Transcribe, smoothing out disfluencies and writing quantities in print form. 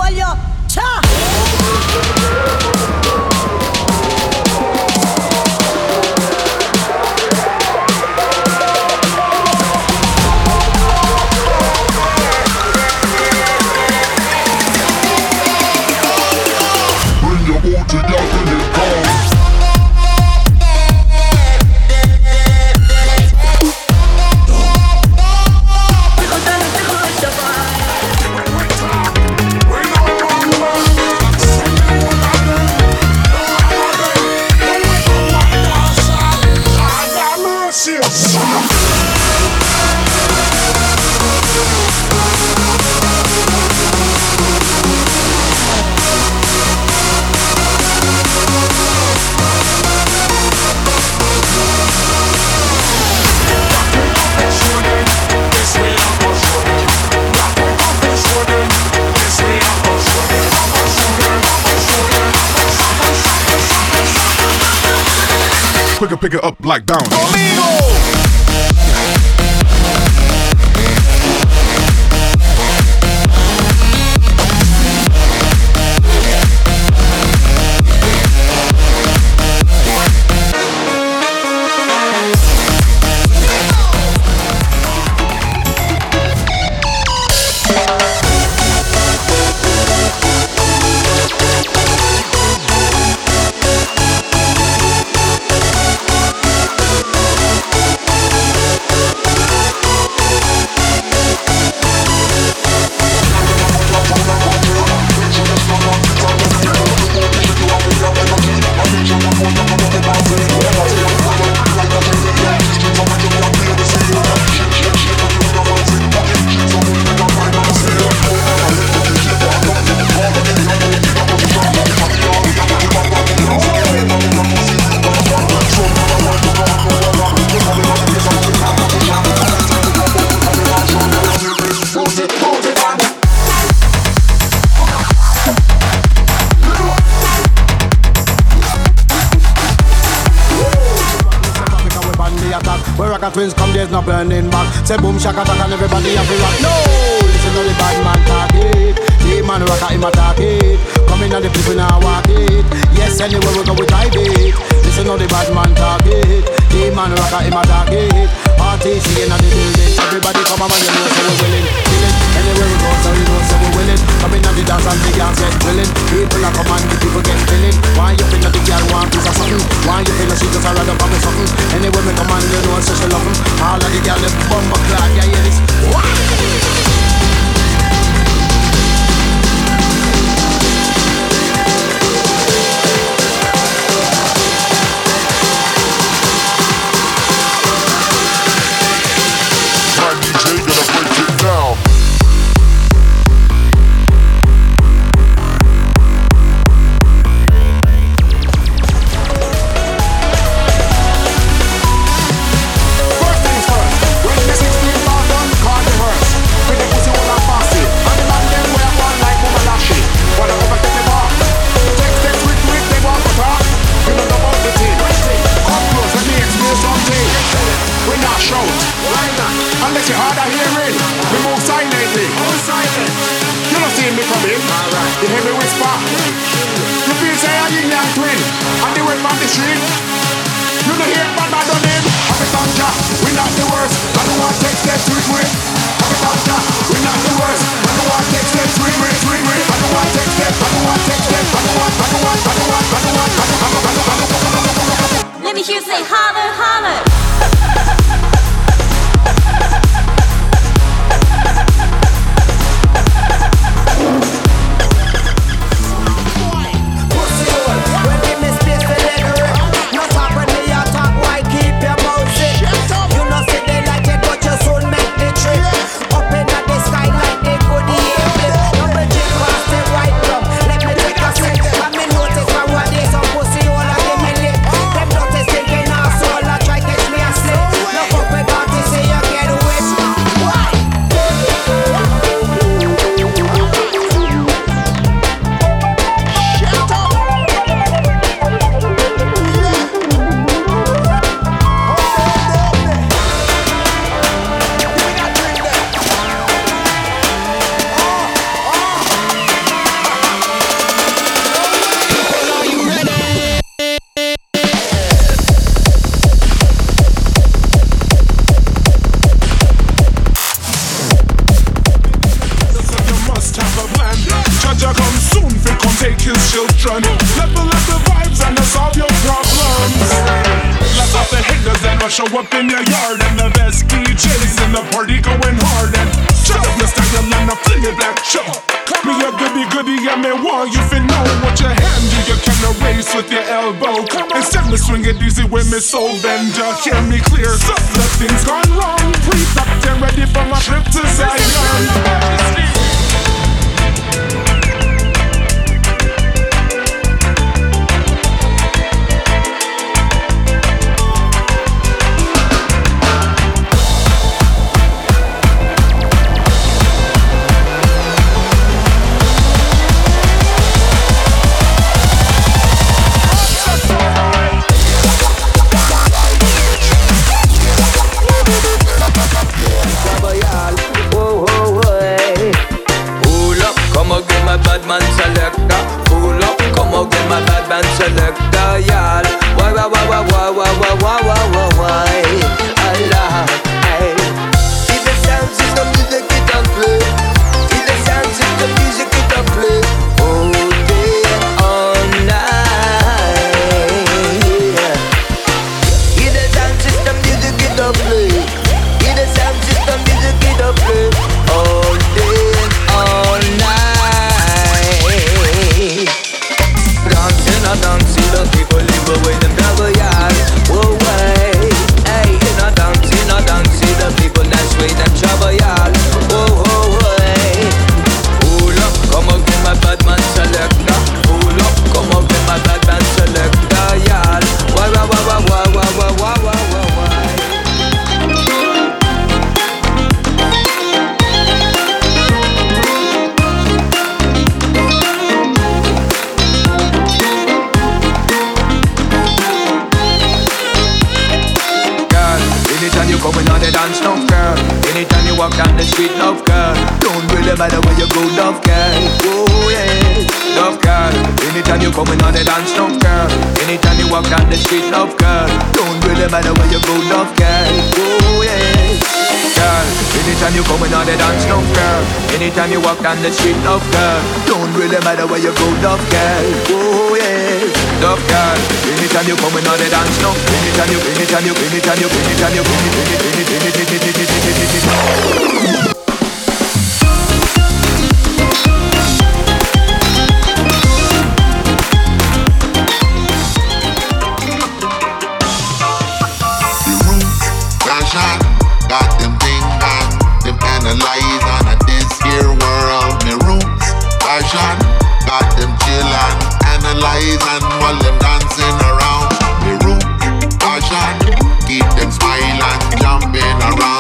fire. Cha! Bring your boat together and it goes. Quicker pick it up like down. Twins come, there's no burning back. Say boom, shaka, taka, and everybody have to rock. No, listen to the bad man target. The man rocker in my target. Come in and the people now walk it. Yes, anywhere we go we drive it. Listen to the bad man target. The man rocker in my target. RTC in the building. Everybody come on, you know so we're willing. Killing anywhere we go, so you know so we're willing. Come in and the dance and the girls get drilling. People are come and the people get feeling. Why you feel that the girl want piece of something? Why you feel that she just a rather come with something? Anywhere we come and you know so she love them. All of the girls left bumper clad, yeah, hear this. My DJ gonna break it down. Unless you hard of hearing, we move silently. You don't see me coming. You hear me whisper. You feel say I'm yin yang twin. And the word from the street. You don't hear bad bad on him. Have it on ya, we not the worst. I don't want to take steps to it. Have it on ya, we not the worst. I don't want to take steps to it. I don't want to take steps. I don't want to take steps. I don't want. Let me hear you say holler, holler. Them notice thinking our soul kiss children. Level up the vibes and solve your problems. Let off the haters and we'll show up in your yard. And the best DJs in the party going hard. And shut up your style and I fling it back. Sure. Me a goody and me want you fi know what your hand do. You can erase with your elbow. Instead me swing it easy with me soul bend. You hear me clear. So nothing's gone wrong. Pre-packed and ready for my trip to Zion. Man selector, pull up, come out get my bad man selector, y'all. Why, Allah, hey. If the sound system music it don't play, if the sound system music it don't play, all day and all night. If the sound system music it don't play, if the sound system music it don't play, all day and all night. Don't see the people live away them double yard. Whoa, way. Hey, you know, don't see the people that's way them trouble yard. Whoa, way. Pull up, come up with my bad man selector. Pull up, come up with my bad man selector yard. Why. Coming on the dance, love girl. Anytime you walk down the street, love girl. Don't really matter where you go, love girl. Oh yeah, love girl. Anytime you coming on the dance, love girl. Anytime you walk down the street, love girl. Don't really matter where you go, love girl. Oh yeah, girl. Anytime you coming on the dance, love girl. Anytime you walk down the street, love girl. Don't really matter where you go, love girl. Oh yeah, love girl. Anytime you coming on the dance, love. Anytime you. Got them thing on, them analyze on a this here world. Me roots, fashion, got them chillin', analyzing while them dancing around. Me roots, fashion, keep them smiling, jumping around.